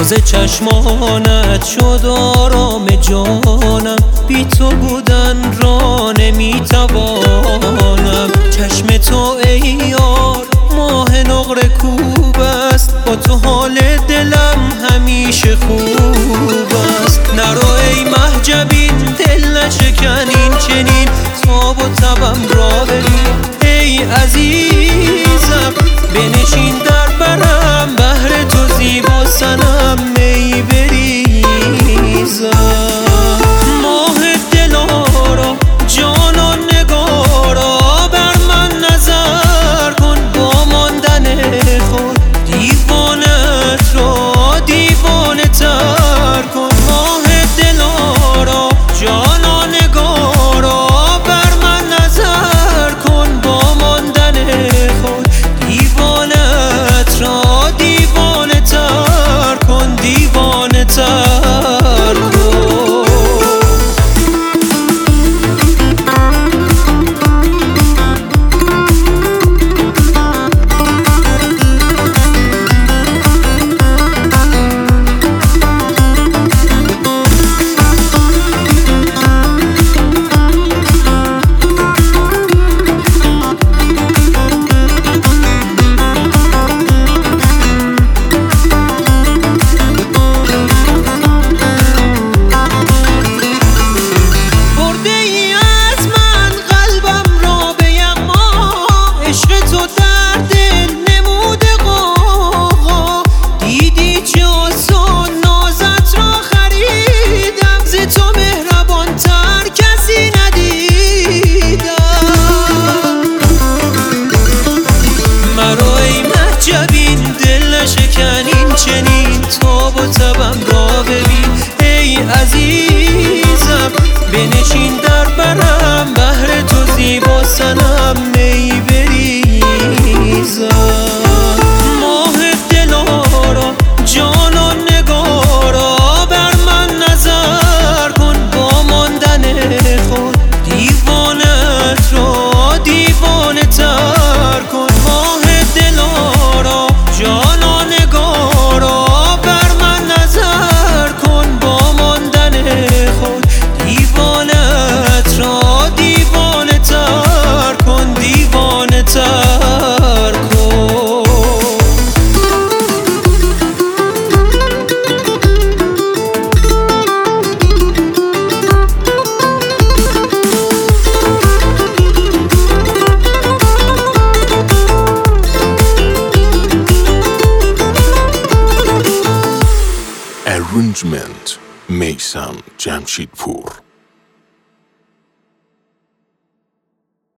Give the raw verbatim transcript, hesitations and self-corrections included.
ناز چشمانت شد آرام جانم، بی تو بودن را نمیتوانم. چشم تو ای یار ماه نقره کوب است، با تو حال دلم همیشه خوب است. نرو ای مهجبین دل نشکن این چنین، تاب و تبم را ببین ای عزیزم. بنشین در برم بهر تو زیبا سنم می بریزم. ماه دلارا جانان نگارا بر من نظر کن، با ماندن خود دیوانت را دیوانه تر کن. ماه دلارا جانان نگارا بر من نظر کن، با ماندن خود دیوانت را دیوانه تر کن، دیوانه تر کن. چنین تاب و تبم را ببین ای عزیزم. بنشین در برم بهر تو زیبا سنم می بریزم. ماه دلارا جانان نگارا بر من نظر کن، با ماندن خود دیوانت را دیوانه تر کن. ماه دلارا جانان Arrangement میثم جمشیدپور.